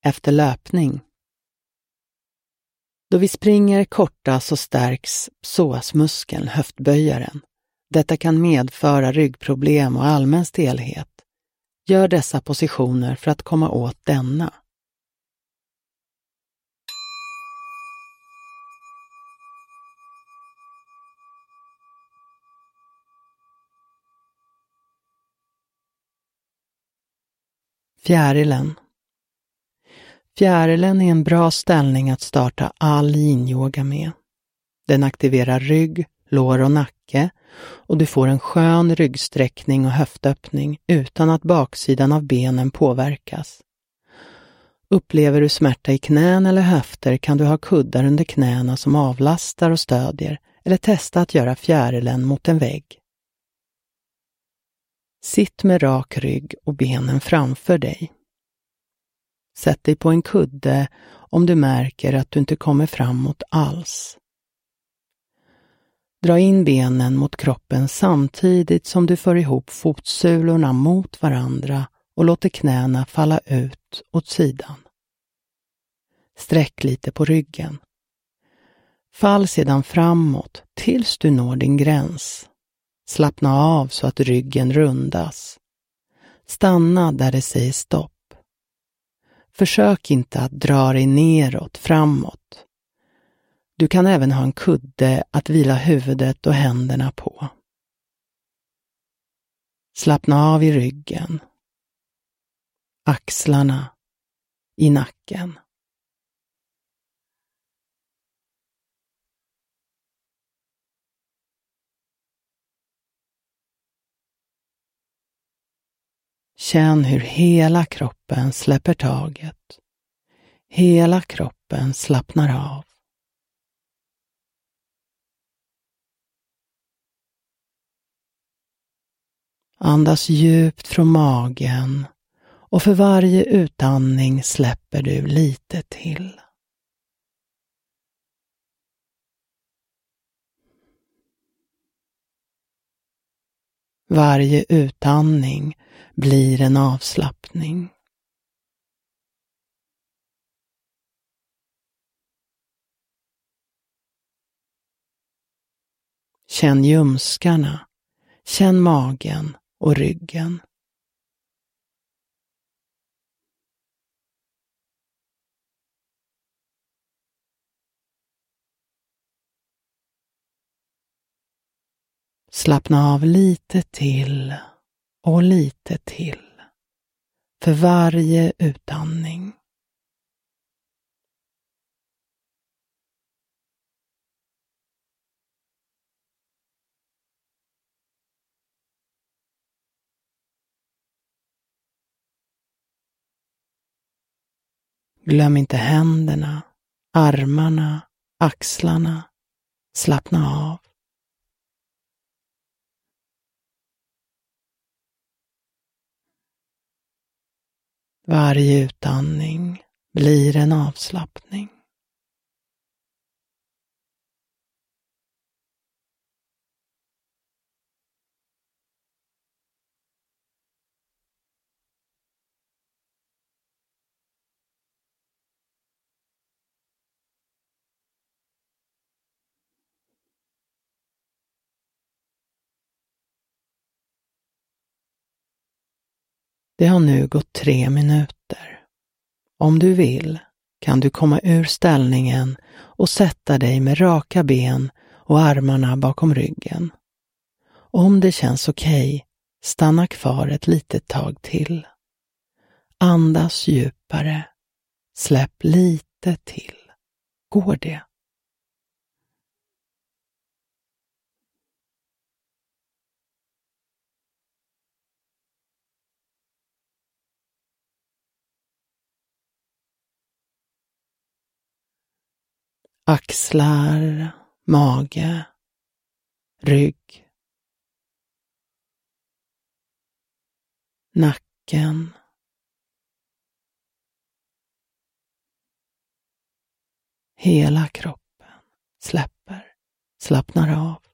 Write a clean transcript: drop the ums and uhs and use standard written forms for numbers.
efter löpning. Då vi springer kortas så stärks psoasmuskeln, höftböjaren. Detta kan medföra ryggproblem och allmän stelhet. Gör dessa positioner för att komma åt denna. Fjärilen. Fjärilen är en bra ställning att starta all yin-yoga med. Den aktiverar rygg, lår och nacke och du får en skön ryggsträckning och höftöppning utan att baksidan av benen påverkas. Upplever du smärta i knän eller höfter kan du ha kuddar under knäna som avlastar och stödjer eller testa att göra fjärilen mot en vägg. Sitt med rak rygg och benen framför dig. Sätt dig på en kudde om du märker att du inte kommer framåt alls. Dra in benen mot kroppen samtidigt som du för ihop fotsulorna mot varandra och låter knäna falla ut åt sidan. Sträck lite på ryggen. Fall sedan framåt tills du når din gräns. Slappna av så att ryggen rundas. Stanna där det säger stopp. Försök inte att dra dig neråt, framåt. Du kan även ha en kudde att vila huvudet och händerna på. Slappna av i ryggen. Axlarna. I nacken. Känn hur hela kroppen släpper taget. Hela kroppen slappnar av. Andas djupt från magen och för varje utandning släpper du lite till. Varje utandning blir en avslappning. Känn ljumskarna, känn magen och ryggen. Slappna av lite till och lite till för varje utandning. Glöm inte händerna, armarna, axlarna. Slappna av. Varje utandning blir en avslappning. Det har nu gått 3 minuter. Om du vill kan du komma ur ställningen och sätta dig med raka ben och armarna bakom ryggen. Om det känns okej, stanna kvar ett litet tag till. Andas djupare. Släpp lite till. Går det? Axlar, mage, rygg, nacken, hela kroppen släpper, slappnar av.